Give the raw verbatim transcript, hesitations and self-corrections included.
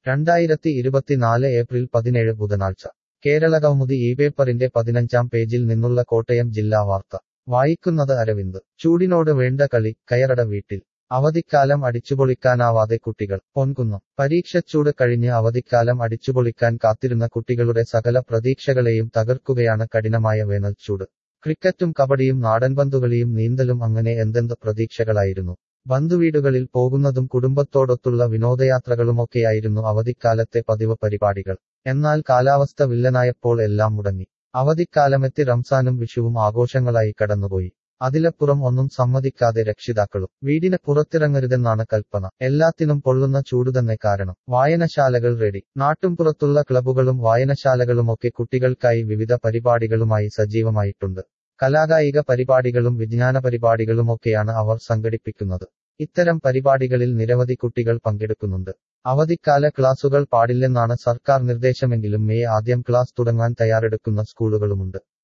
രണ്ടായിരത്തി ഇരുപത്തിനാല് ഏപ്രിൽ പതിനേഴ് ബുധനാഴ്ച കേരളകൗമുദി ഈ പേപ്പറിന്റെ പതിനഞ്ചാം പേജിൽ നിന്നുള്ള കോട്ടയം ജില്ലാ വാർത്ത വായിക്കുന്നത് അരവിന്ദ് ചൂടിനോട് വേണ്ട കളി കയറട വീട്ടിൽ അവധിക്കാലം അടിച്ചുപൊളിക്കാനാവാതെ കുട്ടികൾ പൊൻകുന്നം പരീക്ഷച്ചൂട് കഴിഞ്ഞ് അവധിക്കാലം അടിച്ചുപൊളിക്കാൻ കാത്തിരുന്ന കുട്ടികളുടെ സകല പ്രതീക്ഷകളെയും തകർക്കുകയാണ് കഠിനമായ വേനൽച്ചൂട് ക്രിക്കറ്റും കബഡിയും നാടൻപന്തുകളിയും നീന്തലും അങ്ങനെ എന്തെന്ത് പ്രതീക്ഷകളായിരുന്നു ബന്ധുവീടുകളിൽ പോകുന്നതും കുടുംബത്തോടൊത്തുള്ള വിനോദയാത്രകളുമൊക്കെയായിരുന്നു അവധിക്കാലത്തെ പതിവ് പരിപാടികൾ എന്നാൽ കാലാവസ്ഥ വില്ലനായപ്പോൾ എല്ലാം മുടങ്ങി അവധിക്കാലമെത്തി റംസാനും വിഷുവും ആഘോഷങ്ങളായി കടന്നുപോയി അതിലപ്പുറം ഒന്നും സമ്മതിക്കാതെ രക്ഷിതാക്കളും വീടിന് പുറത്തിറങ്ങരുതെന്നാണ് കൽപ്പന എല്ലാത്തിനും പൊള്ളുന്ന ചൂടുതന്നെ കാരണം വായനശാലകൾ റെഡി നാട്ടുംപുറത്തുള്ള ക്ലബ്ബുകളും വായനശാലകളുമൊക്കെ കുട്ടികൾക്കായി വിവിധ പരിപാടികളുമായി സജീവമായിട്ടുണ്ട് കലാകായിക പരിപാടികളും വിജ്ഞാന പരിപാടികളുമൊക്കെയാണ് അവർ സംഘടിപ്പിക്കുന്നത് ഇത്തരം പരിപാടികളിൽ നിരവധി കുട്ടികൾ പങ്കെടുക്കുന്നുണ്ട് അവധിക്കാല ക്ലാസുകൾ പാടില്ലെന്നാണ് സർക്കാർ നിർദ്ദേശമെങ്കിലും മെയ് ആദ്യം ക്ലാസ് തുടങ്ങാൻ തയ്യാറെടുക്കുന്ന സ്കൂളുകളുമുണ്ട്